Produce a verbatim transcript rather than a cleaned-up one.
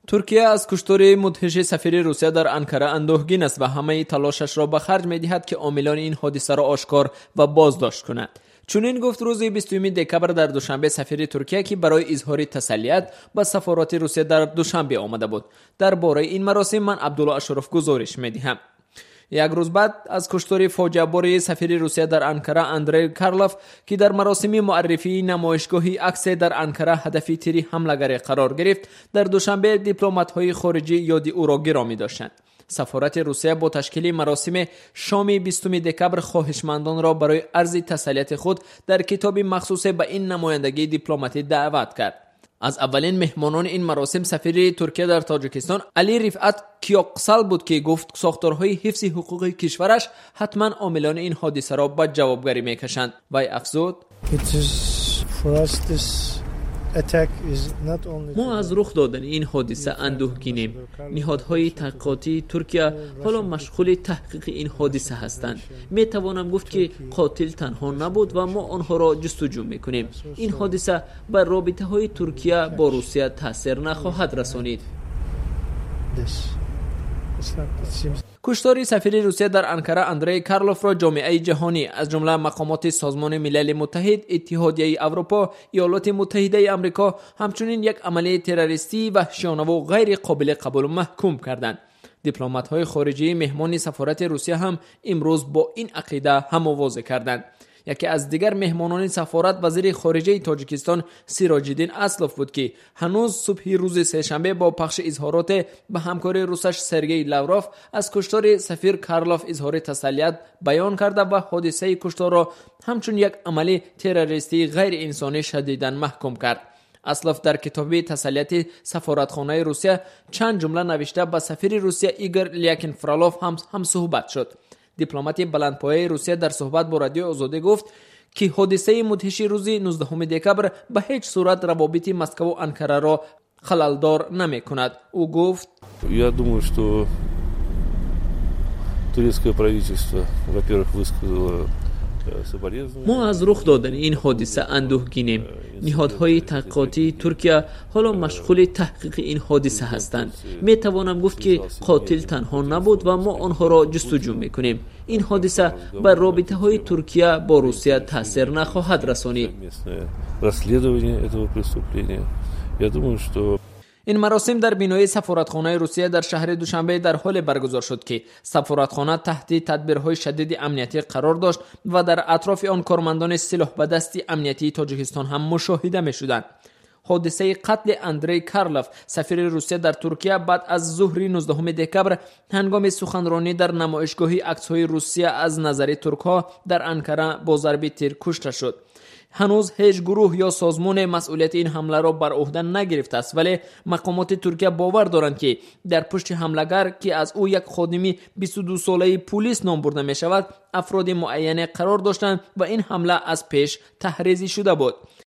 ترکیه از کشتار مدهش سفیر روسیه در انکره اندوهگین است و همه تلاشش را به خرج می‌دهد که عاملان این حادثه را آشکار و بازداشت کند. چنین گفت روز بیستم دکبر در دوشنبه سفیر ترکیه که برای اظهار تسلیت به سفارت روسیه در دوشنبه آمده بود. درباره این مراسم من عبدالله اشرف گزارش می‌دهم. یک روز بعد از کشتار فاجعه بار سفیر روسیه در انکره اندری کارلوف که در مراسم معرفی نمایشگاهی عکس در انکره هدف تیری حمله‌گر قرار گرفت، در دوشنبه دیپلمات‌های خارجی یاد او را گرامی داشتند. سفارت روسیه با تشکیل مراسم شام بیستم دکبر خواهشمندان را برای عرض تسلیت خود در کتاب مخصوص به این نمایندگی دیپلماتی دعوت کرد. از اولین مهمانان این مراسم سفیر ترکیه در تاجیکستان علی رفعت کیوکسال بود که گفت ساختارهای حفظ حقوق کشورش حتما عاملان این حادثه را به جوابگری میکشند. وی افزود: ما از رخ دادن این حادثه اندوهگینیم. نهادهای تحقیقاتی ترکیه حالا مشغول تحقیق این حادثه هستند. می توانم گفت که قاتل تنها نبود و ما آنها را جستجو میکنیم. این حادثه بر رابطه های ترکیه با روسیه تاثیر نخواهد رسانید. کشتار سفیر روسیه در انکره اندری کارلوف را جامعه جهانی از جمله مقامات سازمان ملل متحد، اتحادیه اروپا، ایالات متحده آمریکا همچنین یک عمل تروریستی وحشیانه و غیر قابل قبول محکوم کردند. دیپلمات‌های خارجی مهمان سفارت روسیه هم امروز با این عقیده هم آواز کردند. یکی از دیگر مهمانان سفارت وزیر خارجه تاجیکستان سیراج الدین اسلوف بود که هنوز صبح روز سه‌شنبه با پخش اظهارات به همکار روسش سرگئی لاوروف از کشتار سفیر کارلوف اظهار تسلیت بیان کرده و حادثه کشتار را همچون یک عمل تروریستی غیر انسانی شدیداً محکوم کرد. اسلوف در کتاب تسلیت سفارتخانه روسیه چند جمله نوشته به سفیر روسیه ایگور لیاکین فرالوف هم هم صحبت شد. دیپلمات بلندپایه روسیه در صحبت با رادیو آزادی گفت که حادثه مدهش روز نوزدهم دکبر به هیچ صورت روابط مسکو و انکره را خللدار نمی کند. او گفت: Я думаю, что турецкое правительство, во-первых, высказало ما از رخ دادن این حادثه اندوهگینیم. نهادهای تحقیقاتی ترکیه حالا مشغول تحقیق این حادثه هستند. می توانم گفت که قاتل تنها نبود و ما آنها را جستجو میکنیم. این حادثه بر رابطه های ترکیه با روسیه تاثیر نخواهد رسانید. این مراسم در بینای سفارتخانه روسیه در شهر دوشنبه در حال برگزار شد که سفارتخانه تحت تدبیرهای شدید امنیتی قرار داشت و در اطراف آن کارمندان سلاح به دست امنیتی تاجیکستان هم مشاهده می شدند. حادثه قتل اندری کارلوف سفیر روسیه در ترکیه بعد از ظهر نوزدهم دکبر هنگام سخنرانی در نمایشگاهی عکس‌های روسیه از نظر ترک‌ها در انکره با ضرب تیر کشته شد. هنوز هیچ گروه یا سازمان مسئولیت این حمله را بر عهده نگرفته است، ولی مقامات ترکیه باور دارند که در پشت حمله‌گر که از او یک خادمی بیست و دو ساله پلیس نام برده می شود افراد معین قرار داشتند و این حمله از پیش تحریزی شده بود.